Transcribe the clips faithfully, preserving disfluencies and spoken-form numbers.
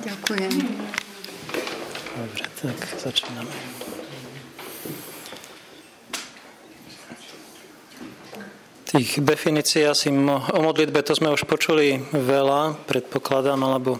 Ďakujem. Dobre, tak začíname. Tých definícií asi o modlitbe, to sme už počuli veľa, predpokladám, alebo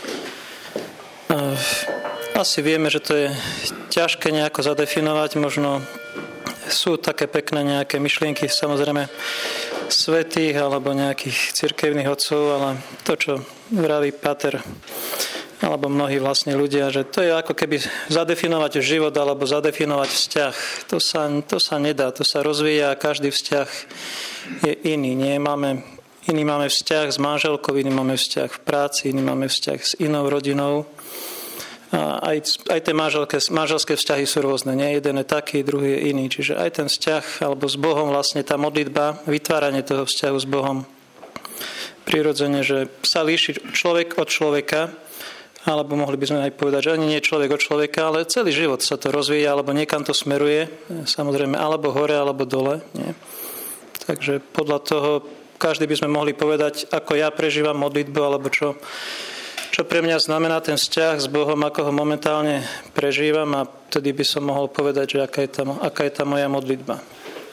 asi vieme, že to je ťažké nejako zadefinovať, možno sú také pekné nejaké myšlienky, samozrejme svätých alebo nejakých cirkevných otcov, ale to, čo vraví Páter alebo mnohí vlastne ľudia, že to je ako keby zadefinovať život alebo zadefinovať vzťah. To sa, to sa nedá, to sa rozvíja a každý vzťah je iný. Nie? Máme, iný máme vzťah s manželkou, iný máme vzťah v práci, iný máme vzťah s inou rodinou. A aj, aj tie manželské, manželské vzťahy sú rôzne. Nie? Jeden je taký, druhý je iný. Čiže aj ten vzťah alebo s Bohom, vlastne tá modlitba, vytváranie toho vzťahu s Bohom, prirodzene, že sa líši človek od človeka, alebo mohli by sme aj povedať, že ani nie človek od človeka, ale celý život sa to rozvíja, alebo niekam to smeruje, samozrejme, alebo hore, alebo dole. Nie? Takže podľa toho, každý by sme mohli povedať, ako ja prežívam modlitbu, alebo čo, čo pre mňa znamená ten vzťah s Bohom, ako ho momentálne prežívam, a vtedy by som mohol povedať, že aká je tá, aká je tá moja modlitba.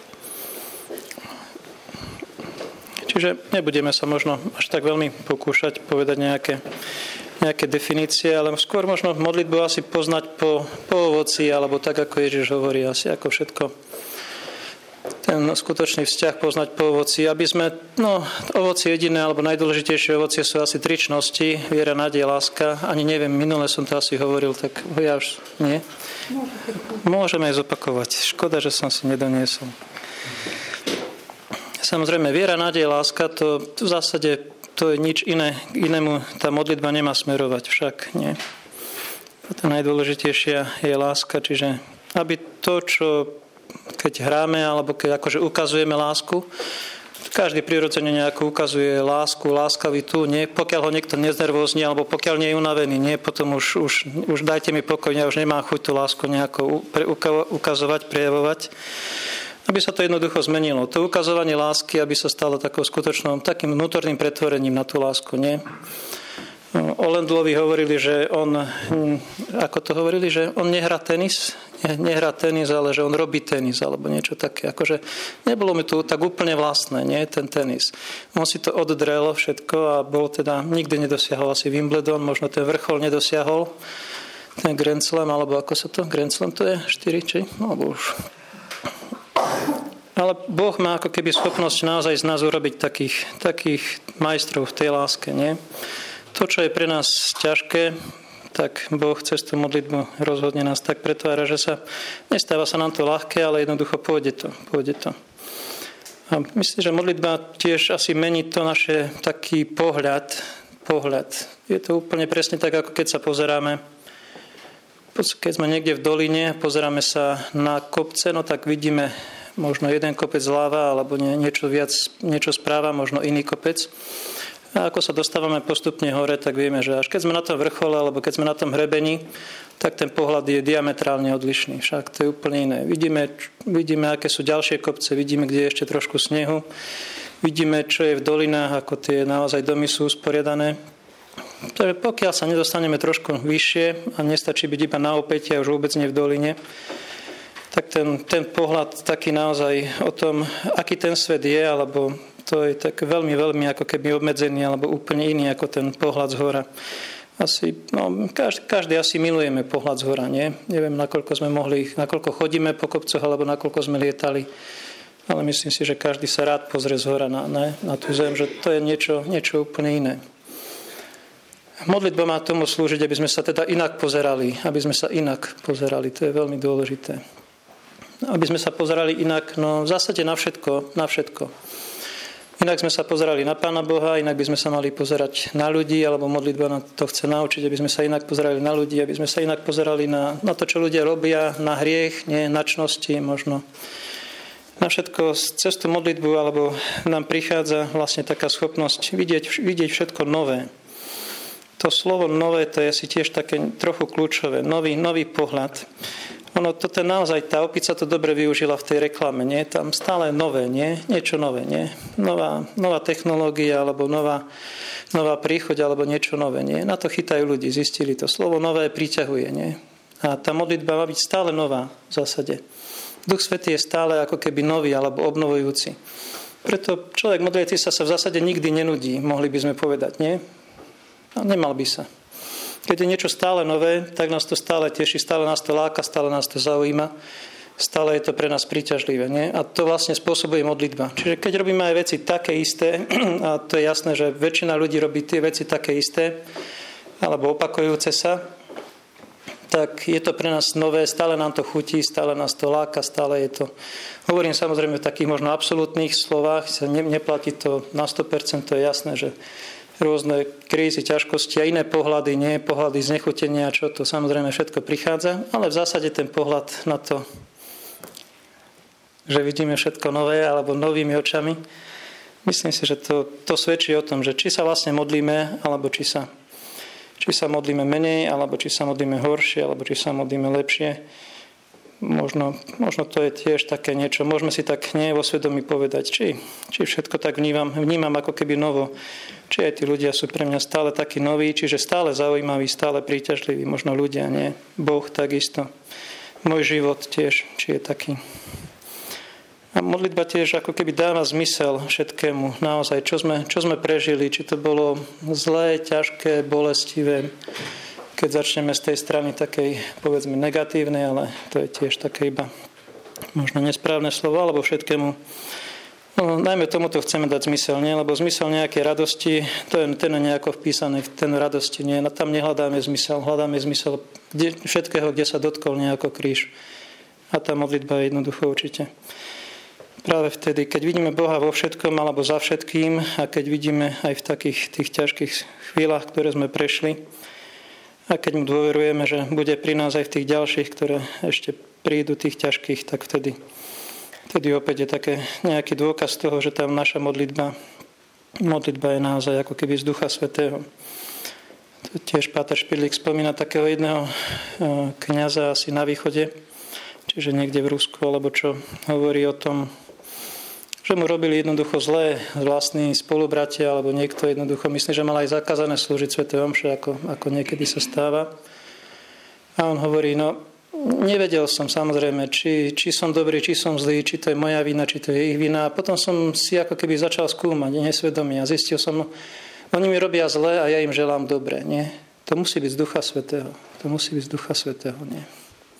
Čiže nebudeme sa možno až tak veľmi pokúšať povedať nejaké nejaké definície, ale skôr možno modlitbu asi poznať po, po ovoci, alebo tak, ako Ježiš hovorí, asi ako všetko. Ten skutočný vzťah poznať po ovoci, aby sme, no, ovoci jediné, alebo najdôležitejšie ovocie sú asi tri čnosti, viera, nádej, láska. Ani neviem, minule som to asi hovoril, tak ja už nie. Môžeme aj zopakovať. Škoda, že som si nedoniesol. Samozrejme, viera, nádej, láska, to v zásade to je nič iné, inému tá modlitba nemá smerovať, však nie. Tá najdôležitejšia je láska, čiže aby to, čo keď hráme, alebo keď akože ukazujeme lásku, každý prirodzene nejako ukazuje lásku, láskavitu, nie, pokiaľ ho niekto neznervózni, alebo pokiaľ nie je unavený, nie, potom už, už, už dajte mi pokoj, ja už nemám chuť tú lásku nejako ukazovať, prejavovať. Aby sa to jednoducho zmenilo. To ukazovanie lásky, aby sa stalo takou skutočnou, takým vnútorným pretvorením na tú lásku, nie? O Lendlovi hovorili, že on, ako to hovorili, že on nehrá tenis, nehrá tenis, ale že on robí tenis, alebo niečo také. Akože nebolo mi to tak úplne vlastné, nie, ten tenis. On si to oddrel všetko a bol teda, nikdy nedosiahol asi Wimbledon, možno ten vrchol nedosiahol, ten Grand Slam, alebo ako sa to, Grand Slam to je, štyri, či? No, alebo už... Ale Boh má ako keby schopnosť naozaj z nás urobiť takých, takých majstrov v tej láske. Nie? To, čo je pre nás ťažké, tak Boh cez tú modlitbu rozhodne nás tak pretvára, že sa nestáva sa nám to ľahké, ale jednoducho pôjde to. Pôjde to. A myslím, že modlitba tiež asi mení to naše taký pohľad. pohľad. Je to úplne presne tak, ako keď sa pozeráme. Keď sme niekde v doline, pozeráme sa na kopce, no tak vidíme možno jeden kopec zľava, alebo nie, niečo viac, niečo správa, možno iný kopec. A ako sa dostávame postupne hore, tak vieme, že až keď sme na tom vrchole, alebo keď sme na tom hrebení, tak ten pohľad je diametrálne odlišný. Však to je úplne iné. Vidíme, vidíme, aké sú ďalšie kopce, vidíme, kde je ešte trošku snehu, vidíme, čo je v dolinách, ako tie naozaj domy sú usporiadané. Takže pokiaľ sa nedostaneme trošku vyššie a nestačí byť iba na opäti a už vôbec nie v doline, tak ten, ten pohľad taký naozaj o tom, aký ten svet je, alebo to je tak veľmi, veľmi ako keby obmedzený, alebo úplne iný ako ten pohľad z hora. Asi, no, každý, každý asi milujeme pohľad z hora, nie? Neviem, nakoľko sme mohli, nakoľko chodíme po kopcoch, alebo nakoľko sme lietali, ale myslím si, že každý sa rád pozrie z hora na, na, na tú zem, že to je niečo, niečo úplne iné. Modlitba má tomu slúžiť, aby sme sa teda inak pozerali, aby sme sa inak pozerali, to je veľmi dôležité. Aby sme sa pozerali inak, no v zásade na všetko, na všetko. Inak sme sa pozerali na Pána Boha, inak by sme sa mali pozerať na ľudí, alebo modlitba na to chce naučiť, aby sme sa inak pozerali na ľudí, aby sme sa inak pozerali na, na to, čo ľudia robia, na hriech, nie, na čnosti možno. Na všetko cez tú modlitbu, alebo nám prichádza vlastne taká schopnosť vidieť, vidieť všetko nové. To slovo nové, to je asi tiež také trochu kľúčové. Nový, nový pohľad. Ono, to ten naozaj, tá opica to dobre využila v tej reklame, nie? Tam stále nové, nie? Niečo nové, nie? Nová, nová technológia, alebo nová nová príchoď alebo niečo nové. Nie? Na to chytajú ľudí, zistili to. Slovo nové priťahuje. Nie? A tá modlitba má byť stále nová v zásade. Duch Svätý je stále ako keby nový alebo obnovujúci. Preto človek modliaci sa sa v zásade nikdy nenudí, mohli by sme povedať, nie? A nemal by sa. Keď je niečo stále nové, tak nás to stále teší, stále nás to láka, stále nás to zaujíma, stále je to pre nás príťažlivé, nie? A to vlastne spôsobuje modlitba. Čiže keď robíme aj veci také isté, a to je jasné, že väčšina ľudí robí tie veci také isté, alebo opakujúce sa, tak je to pre nás nové, stále nám to chutí, stále nás to láka, stále je to... Hovorím samozrejme v takých možno absolútnych slovách, sa ne, neplatí to na sto percent, to je jasné, že rôzne krízy, ťažkosti a iné pohľady, nie pohľady znechutenia, čo to samozrejme všetko prichádza, ale v zásade ten pohľad na to, že vidíme všetko nové alebo novými očami, myslím si, že to, to svedčí o tom, že či sa vlastne modlíme, alebo či sa Či sa modlíme menej, alebo či sa modlíme horšie, alebo či sa modlíme lepšie. Možno, možno to je tiež také niečo. Môžeme si tak nie vo svedomí povedať, či, či všetko tak vnímam, vnímam ako keby novo. Či aj tí ľudia sú pre mňa stále takí noví, čiže stále zaujímaví, stále príťažliví. Možno ľudia nie. Boh takisto. Môj život tiež, či je taký. A modlitba tiež ako keby dáva zmysel všetkému. Naozaj, čo sme, čo sme prežili, či to bolo zlé, ťažké, bolestivé. Keď začneme z tej strany takej, povedzme, negatívnej, ale to je tiež také iba možno nesprávne slovo, alebo všetkému. No, najmä tomuto chceme dať zmysel, nie? Lebo zmysel nejakej radosti, to je, ten je nejako vpísaný v ten radosti. Nie? No, tam nehľadáme zmysel, hľadáme zmysel kde, všetkého, kde sa dotkol nejako kríž. A tá modlitba je jednoducho určite. Práve vtedy, keď vidíme Boha vo všetkom alebo za všetkým a keď vidíme aj v takých tých ťažkých chvíľach, ktoré sme prešli a keď mu dôverujeme, že bude pri nás aj v tých ďalších, ktoré ešte prídu tých ťažkých, tak vtedy, vtedy opäť je také nejaký dôkaz toho, že tam naša modlitba, modlitba je naozaj ako keby z Ducha Svätého. To tiež Páter Špidlík spomína takého jedného kňaza asi na východe, čiže niekde v Rusku, alebo čo hovorí o tom, že mu robili jednoducho zlé vlastní spolubratia, alebo niekto jednoducho myslí, že mal aj zakázané slúžiť sväté omše, ako, ako niekedy sa stáva. A on hovorí, no nevedel som samozrejme, či, či som dobrý, či som zlý, či to je moja vina, či to je ich vina. A potom som si ako keby začal skúmať, nesvedomie, a zistil som, no, oni mi robia zlé a ja im želám dobre. Nie? To musí byť z Ducha Svätého. To musí byť z Ducha Svätého. Nie?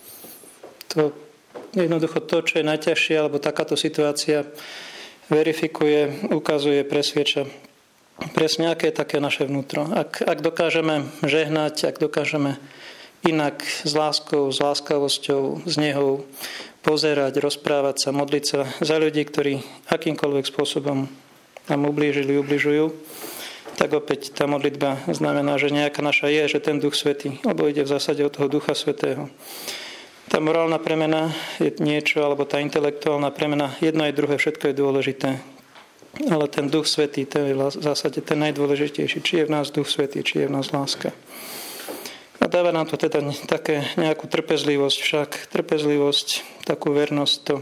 To jednoducho to, čo je najťažšie, alebo takáto situácia verifikuje, ukazuje, presvieča presne, aké je také naše vnútro. Ak, ak dokážeme žehnať, ak dokážeme inak s láskou, s láskavosťou, s nehou pozerať, rozprávať sa, modliť sa za ľudí, ktorí akýmkoľvek spôsobom nám ublížili, ubližujú, tak opäť tá modlitba znamená, že nejaká naša je, že ten Duch Svätý, lebo ide v zásade od toho Ducha Svätého. Tá morálna premena je niečo, alebo tá intelektuálna premena, jedno aj druhé, všetko je dôležité. Ale ten Duch Svätý, to je v zásade ten najdôležitejší. Či je v nás Duch Svätý, či je v nás láska. A dáva nám to teda také nejakú trpezlivosť však, trpezlivosť, takú vernosť to,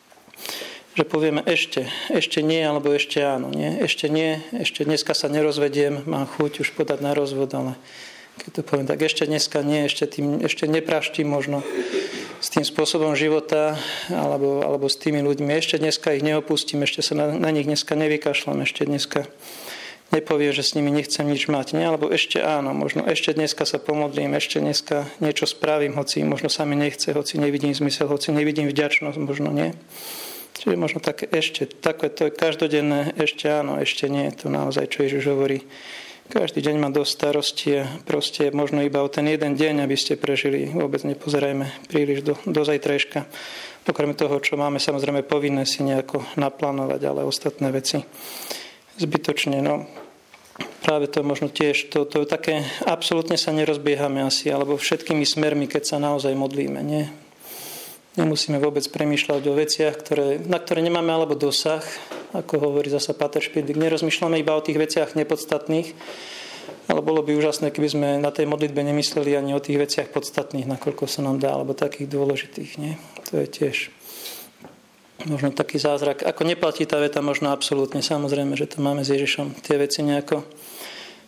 že povieme ešte, ešte nie, alebo ešte áno. Nie? Ešte nie, ešte dneska sa nerozvediem, mám chuť už podať na rozvod, ale keď to poviem, tak ešte dneska nie, ešte, tým, ešte nepraštím možno s tým spôsobom života alebo, alebo s tými ľuďmi. Ešte dneska ich neopustím, ešte sa na, na nich dneska nevykašľam, ešte dneska nepoviem, že s nimi nechcem nič mať. Nie? Alebo ešte áno, možno ešte dneska sa pomodlím, ešte dneska niečo spravím, hoci možno sa mi nechce, hoci nevidím zmysel, hoci nevidím vďačnosť, možno nie. Čiže možno také ešte, také to je každodenné, ešte áno, ešte nie, to naozaj, čo Ježiš hovorí. Každý deň má dosť starosti a proste možno iba o ten jeden deň, aby ste prežili. Vôbec nepozerajme príliš do, do zajtrajška. Okrem toho, čo máme samozrejme povinné si nejako naplánovať, ale ostatné veci zbytočne. No, práve to možno tiež, to, to také absolútne sa nerozbiehame asi, alebo všetkými smermi, keď sa naozaj modlíme. Nie? Nemusíme vôbec premýšľať o veciach, ktoré, na ktoré nemáme alebo dosah, ako hovorí zasa Páter Špidlík. Nerozmýšľame iba o tých veciach nepodstatných, ale bolo by úžasné, keby sme na tej modlitbe nemysleli ani o tých veciach podstatných, nakoľko sa nám dá, alebo takých dôležitých. Nie? To je tiež možno taký zázrak. Ako neplatí tá veta možno absolútne, samozrejme, že to máme s Ježišom tie veci nejako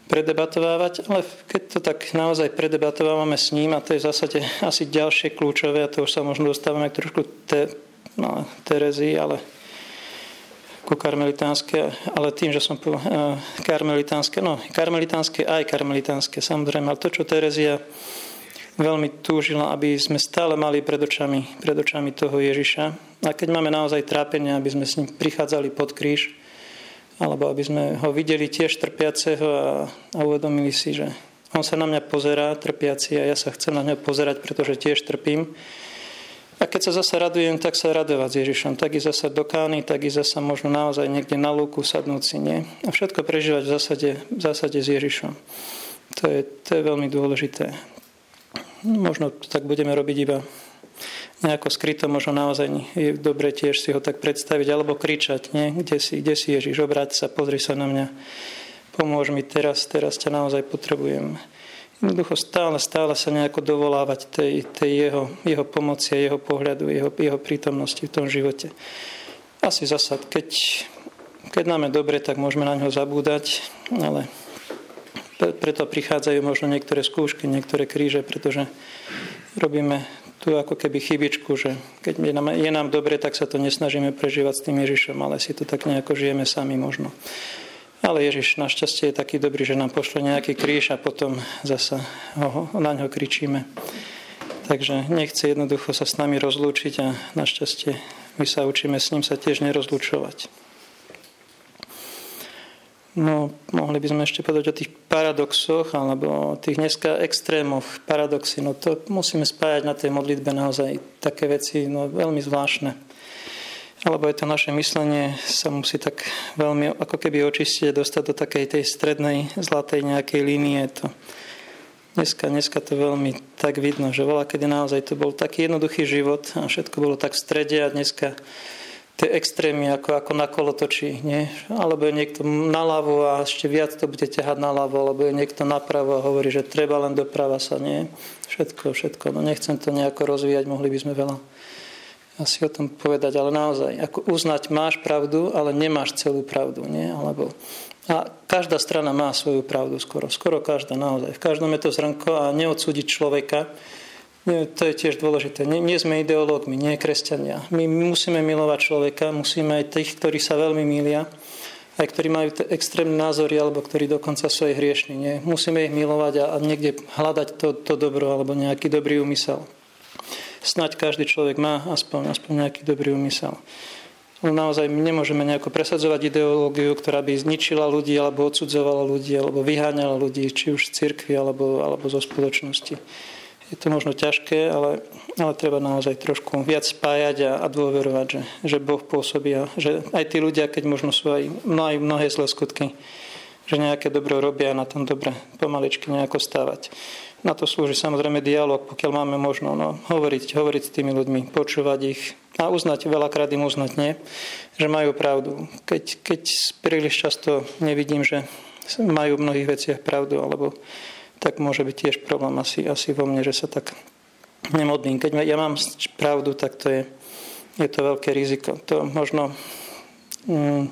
predebatovávať, ale keď to tak naozaj predebatovávame s ním, a to je v zásade asi ďalšie kľúčové, a to už sa možno dostávame k trošku te, no, Terezii, ale ku karmelitánske, ale tým, že som povedal uh, karmelitánske, no karmelitánske aj karmelitánske, samozrejme, ale to, čo Terezia veľmi túžila, aby sme stále mali pred očami, pred očami toho Ježiša, a keď máme naozaj trápenie, aby sme s ním prichádzali pod kríž, alebo aby sme ho videli tiež trpiaceho a, a uvedomili si, že on sa na mňa pozerá, trpiaci, a ja sa chcem na ňo pozerať, pretože tiež trpím. A keď sa zasa radujem, tak sa radovať s Ježišom. Tak ísť zasa do Kány, tak ísť zasa možno naozaj niekde na lúku sadnúť si, nie? A všetko prežívať v zásade, v zásade s Ježišom. To je, to je veľmi dôležité. Možno tak budeme robiť iba nejako skryto, možno naozaj je dobre tiež si ho tak predstaviť, alebo kričať, nie? Kde si, kde si Ježiš, obráť sa, pozri sa na mňa, pomôž mi teraz, teraz ťa naozaj potrebujem. Jednoducho stále, stále sa nejako dovolávať tej, tej jeho, jeho pomoci a jeho pohľadu, jeho, jeho prítomnosti v tom živote. Asi zasa, keď, keď nám je dobre, tak môžeme na ňo zabúdať, ale preto prichádzajú možno niektoré skúšky, niektoré kríže, pretože robíme tu ako keby chybičku, že keď je nám, je nám dobre, tak sa to nesnažíme prežívať s tým Ježišom, ale si to tak nejako žijeme sami možno. Ale Ježiš našťastie je taký dobrý, že nám pošle nejaký kríž a potom zasa ho, na ňo kričíme. Takže nechce jednoducho sa s nami rozlúčiť a našťastie my sa učíme s ním sa tiež nerozlúčovať. No, mohli by sme ešte povedať o tých paradoxoch, alebo o tých dneska extrémoch, paradoxy. No to musíme spájať na tej modlitbe naozaj také veci, no veľmi zvláštne. Alebo aj to naše myslenie sa musí tak veľmi ako keby očistiť, dostať do takej tej strednej, zlatej nejakej línie. To dneska, dneska to veľmi tak vidno, že veľa kedy naozaj to bol taký jednoduchý život a všetko bolo tak v strede, a dneska tie extrémy ako, ako na kolotočí, nie? Alebo je niekto naľavo a ešte viac to bude ťahať naľavo, alebo je niekto napravo a hovorí, že treba len doprava sa, nie? Všetko, všetko. No nechcem to nejako rozvíjať, mohli by sme veľa asi o tom povedať, ale naozaj, ako uznať, máš pravdu, ale nemáš celú pravdu, nie? Alebo, a každá strana má svoju pravdu skoro, skoro každá naozaj. V každom je to zrnko, a neodsúdiť človeka, nie, to je tiež dôležité. Nie, nie sme ideológmi, nie kresťania. My, my musíme milovať človeka, musíme aj tých, ktorí sa veľmi milia, aj ktorí majú extrémne názory, alebo ktorí dokonca sú aj hriešni. Nie? Musíme ich milovať a, a niekde hľadať to, to dobro, alebo nejaký dobrý úmysel. Snaď každý človek má aspoň, aspoň nejaký dobrý úmysel. Naozaj my nemôžeme nejako presadzovať ideológiu, ktorá by zničila ľudí, alebo odsudzovala ľudí, alebo vyháňala ľudí, či už z cirkvi, alebo, alebo zo spoločnosti. Je to možno ťažké, ale, ale treba naozaj trošku viac spájať a, a dôverovať, že, že Boh pôsobí a že aj tí ľudia, keď možno sú aj mnohé, mnohé zlé skutky, že nejaké dobro robia a na tom dobre pomaličky nejako stávať. Na to slúži samozrejme dialog, pokiaľ máme možno no, hovoriť, hovoriť s tými ľuďmi, počúvať ich a uznať, veľakrát im uznať, nie, že majú pravdu. Keď, keď príliš často nevidím, že majú v mnohých veciach pravdu, alebo tak môže byť tiež problém asi, asi vo mne, že sa tak nemodlím. Keď ja mám pravdu, tak to je, je to veľké riziko. To možno mm,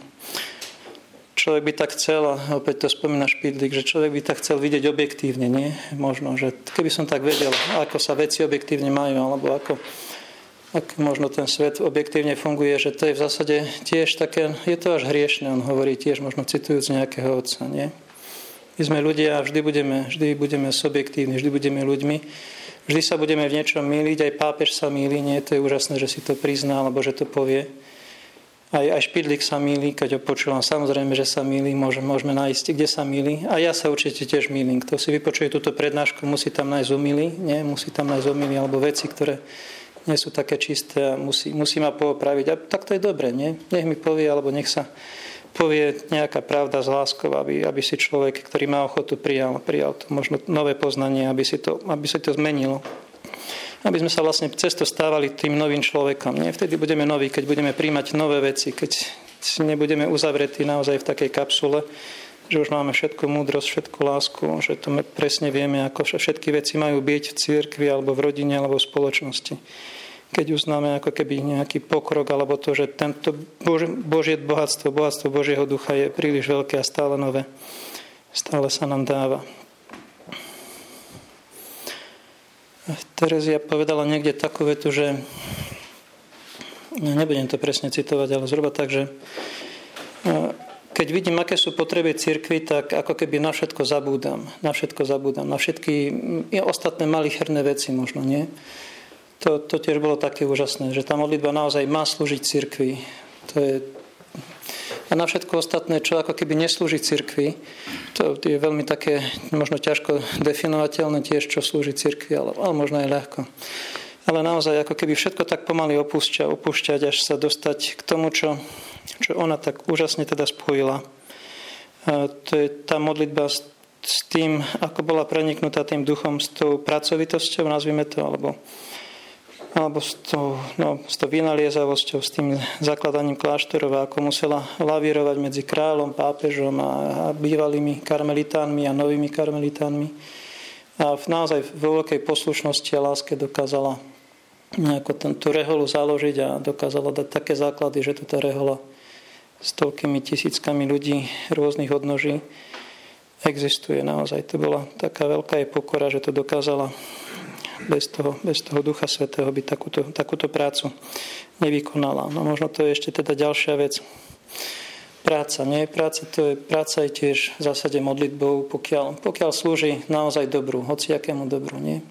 človek by tak chcel, a opäť to spomína Špidlík, že človek by tak chcel vidieť objektívne, nie? Možno, že keby som tak vedel, ako sa veci objektívne majú, alebo ako, ako možno ten svet objektívne funguje, že to je v zásade tiež také, je to až hriešne, on hovorí tiež, možno citujúc nejakého otca, nie? My sme ľudia a vždy budeme, vždy budeme subjektívni, vždy budeme ľuďmi. Vždy sa budeme v niečom mýliť, aj pápež sa mýli, nie? To je úžasné, že si to prizná, alebo že to povie. Aj, aj Špidlík sa mýli, keď ho počúvam. Samozrejme, že sa mýli, môžeme, môžeme nájsť, kde sa mýli. A ja sa určite tiež mýlim. Kto si vypočuje túto prednášku, musí tam nájsť omyly, nie? Musí tam nájsť omyly, alebo veci, ktoré nie sú také čisté a musí, musí ma poopraviť. A tak to je dobre, nie? Nech mi povie, alebo nech sa povie nejaká pravda s láskou, aby, aby si človek, ktorý má ochotu, prijal, prijal to možno nové poznanie, aby si to, aby si to zmenilo. Aby sme sa vlastne cez to stávali tým novým človekom. Nie? Vtedy budeme noví, keď budeme príjmať nové veci, keď nebudeme uzavretí naozaj v takej kapsule, že už máme všetku múdrosť, všetku lásku, že to presne vieme, ako všetky veci majú byť v cirkvi, alebo v rodine, alebo v spoločnosti. Keď uznáme ako keby nejaký pokrok, alebo to, že tento Božie bohatstvo, bohatstvo Božieho ducha je príliš veľké a stále nové. Stále sa nám dáva. Terezia povedala niekde takú vetu, že nebudem to presne citovať, ale zhruba tak, že keď vidím, aké sú potreby cirkvi, tak ako keby na všetko zabúdam. Na všetko zabúdam. Na všetky ostatné malicherné veci možno, nie? To, to tiež bolo také úžasné, že tá modlitba naozaj má slúžiť cirkvi. To je... A na všetko ostatné, čo ako keby neslúži cirkvi, to je veľmi také možno ťažko definovateľné tiež, čo slúži cirkvi, ale, ale možno aj ľahko. Ale naozaj ako keby všetko tak pomaly opúšťa, opúšťať, až sa dostať k tomu, čo, čo ona tak úžasne teda spojila. A to je tá modlitba s, s tým, ako bola preniknutá tým duchom, s tou pracovitosťou, nazvime to, alebo alebo s tou, no, s tou vynaliezavosťou, s tým zakladaním kláštorov, ako musela lavírovať medzi kráľom, pápežom a, a bývalými karmelitánmi a novými karmelitánmi. A v, naozaj vo veľkej poslušnosti a láske dokázala nejako ten, tú reholu založiť a dokázala dať také základy, že tu tá rehola s toľkými tisíckami ľudí rôznych odnoží existuje naozaj. To bola taká veľká jej pokora, že to dokázala bez toho, bez toho Ducha Svätého by takúto, takúto prácu nevykonala. No možno to je ešte teda ďalšia vec. Práca, nie? Práca, to je, práca je tiež v zásade modlitbou, pokiaľ, pokiaľ slúži naozaj dobru, hociakému dobru, nie?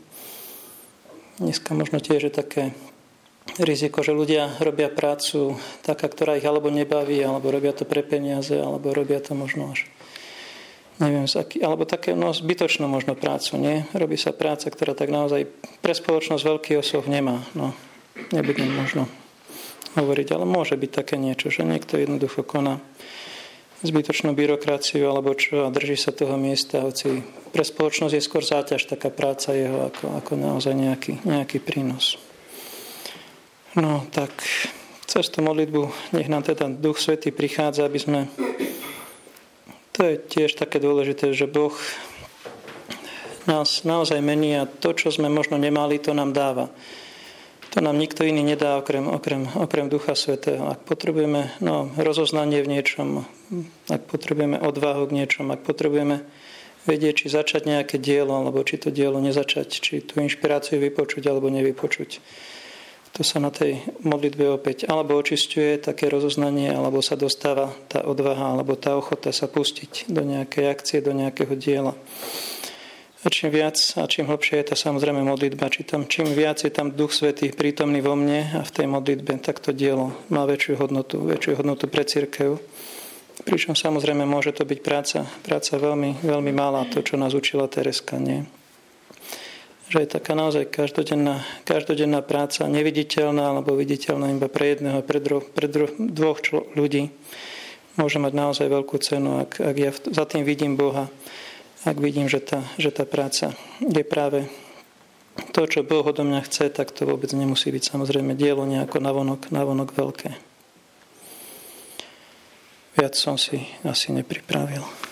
Dneska možno tiež je také riziko, že ľudia robia prácu taká, ktorá ich alebo nebaví, alebo robia to pre peniaze, alebo robia to možno až neviem, alebo také no, zbytočnú možno prácu, nie? Robí sa práca, ktorá tak naozaj pre spoločnosť veľký osoh nemá. No, nebudem možno hovoriť, ale môže byť také niečo, že niekto jednoducho koná zbytočnú byrokraciu alebo čo a drží sa toho miesta, hoci pre spoločnosť je skôr záťaž taká práca jeho ako, ako naozaj nejaký, nejaký prínos. No tak cez tú modlitbu nech nám teda Duch Svätý prichádza, aby sme... To je tiež také dôležité, že Boh nás naozaj mení a to, čo sme možno nemali, to nám dáva. To nám nikto iný nedá okrem, okrem, okrem Ducha Svätého. Ak potrebujeme no, rozoznanie v niečom, ak potrebujeme odvahu k niečom, ak potrebujeme vedieť, či začať nejaké dielo, alebo či to dielo nezačať, či tú inšpiráciu vypočuť alebo nevypočuť. To sa na tej modlitbe opäť alebo očisťuje také rozoznanie, alebo sa dostáva tá odvaha, alebo tá ochota sa pustiť do nejakej akcie, do nejakého diela. A čím viac a čím hlbšie je tá samozrejme modlitba, či tam, čím viac je tam Duch Svätý prítomný vo mne a v tej modlitbe, tak to dielo má väčšiu hodnotu, väčšiu hodnotu pre cirkev. Pričom samozrejme môže to byť práca, práca veľmi, veľmi malá, to, čo nás učila Tereska, nie? Že je taká naozaj každodenná, každodenná práca, neviditeľná alebo viditeľná iba pre jedného, pre, dro, pre dro, dvoch člo, ľudí. Môže mať naozaj veľkú cenu, ak, ak ja za tým vidím Boha, ak vidím, že tá, že tá práca je práve to, čo Boh odo mňa chce, tak to vôbec nemusí byť samozrejme dielo nejako navonok, navonok veľké. Viac som si asi nepripravil.